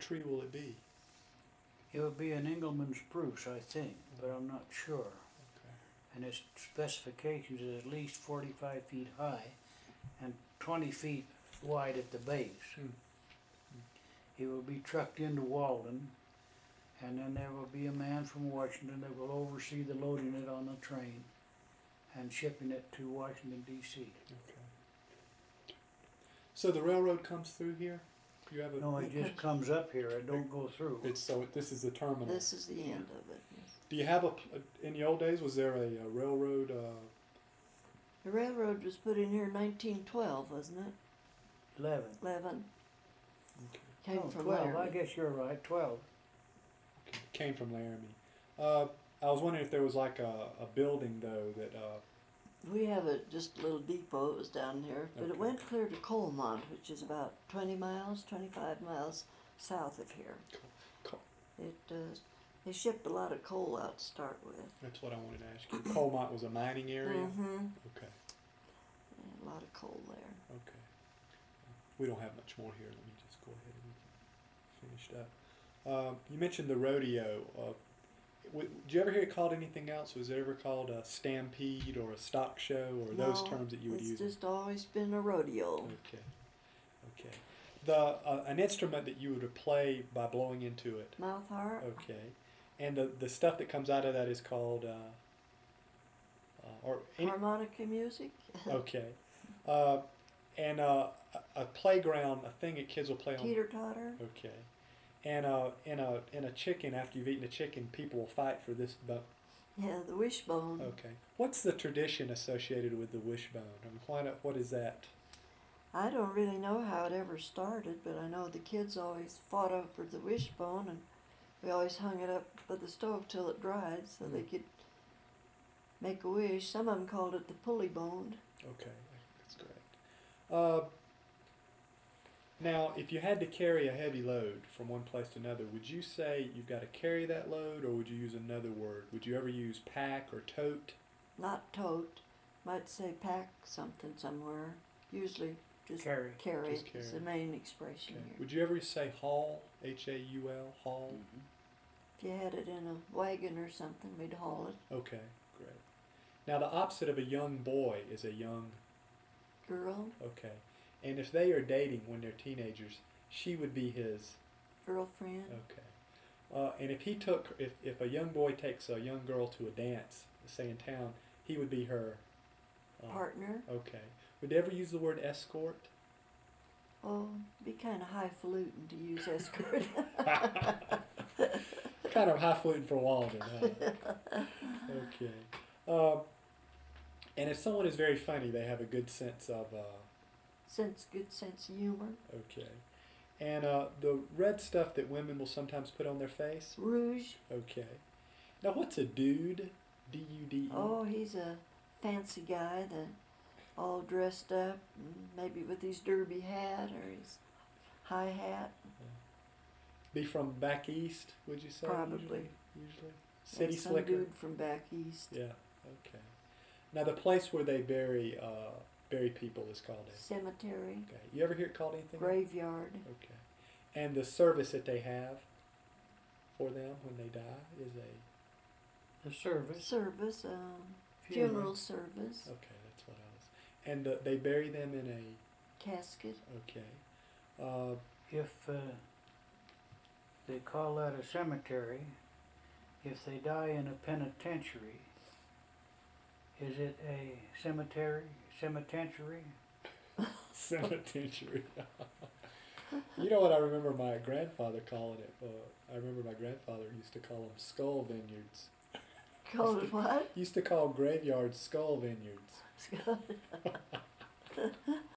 tree will it be? It would be an Engelmann spruce, I think, but I'm not sure. Okay. And its specifications is at least 45 feet high and 20 feet wide at the base. Hmm. It will be trucked into Walden, and then there will be a man from Washington that will oversee the loading it on the train and shipping it to Washington, D.C. Okay. So the railroad comes through here? You have a No, it just comes up here, it don't go through. this is the terminal. This is the end of it. Yes. Do you have in the old days, was there a railroad? The railroad was put in here in 1912, wasn't it? 11. 11. Okay. Came Oh, from 12, I Laramie. guess you're right, 12. Came from Laramie. I was wondering if there was like a building though that. We have just a little depot. It was down here, but Okay. it went clear to Colmont, which is about 20 miles, 25 miles south of here. Co- They shipped a lot of coal out to start with. That's what I wanted to ask you. Colmont was a mining area. Mm-hmm. Okay. A lot of coal there. Okay. We don't have much more here. Let me just go ahead and finish up. You mentioned the rodeo. Did you ever hear it called anything else? Was it ever called a stampede or a stock show or those No, terms that you would use? it's just always been a rodeo. Okay. Okay. An instrument that you would play by blowing into it. Mouth harp. Okay. And the stuff that comes out of that is called Harmonica music. okay. And a playground, a thing that kids will play on. Teeter totter. Okay. And in a chicken, after you've eaten a chicken, people will fight for this bone. Yeah, the wishbone. Okay. What's the tradition associated with the wishbone? I mean, what is that? I don't really know how it ever started, but I know the kids always fought over the wishbone, and we always hung it up by the stove till it dried so they could make a wish. Some of them called it the pulley bone. Okay, that's great. Now, if you had to carry a heavy load from one place to another, would you say you've got to carry that load, or would you use another word? Would you ever use pack or tote? Not tote. Might say pack something somewhere. Usually just Carry. carry Just is carry. the main expression Okay. here. Would you ever say haul? H-A-U-L, haul? If you had it in a wagon or something, we'd haul it. Okay, great. Now, the opposite of a young boy is a young, Girl, okay. And if they are dating when they're teenagers, she would be his, girlfriend, okay. And if a young boy takes a young girl to a dance, say in town, he would be her partner. Okay. Would they ever use the word escort? Oh, be kind of highfalutin to use escort. Kind of highfalutin for Walden, huh? Okay. And if someone is very funny, they have a good sense of. Good sense of humor. Okay. And the red stuff that women will sometimes put on their face? Rouge. Okay. Now, what's a dude? D-U-D-E? Oh, he's a fancy guy that all dressed up, maybe with his derby hat or his high hat. Be from back east, would you say? Probably. Usually. City Some slicker? dude from back east. Yeah, okay. Now, the place where they bury people is called a... Cemetery. Okay. You ever hear it called anything? Graveyard. Okay. And the service that they have for them when they die is a... The service. Service. Funeral service. Okay, that's what I was... And they bury them in a... Casket. Okay. If they call that a cemetery, if they die in a penitentiary, is it a cemetery? Cemetery? Cemetery. You know what I remember my grandfather calling it? I remember my grandfather used to call them skull vineyards. Called it what? Used to call graveyards skull vineyards.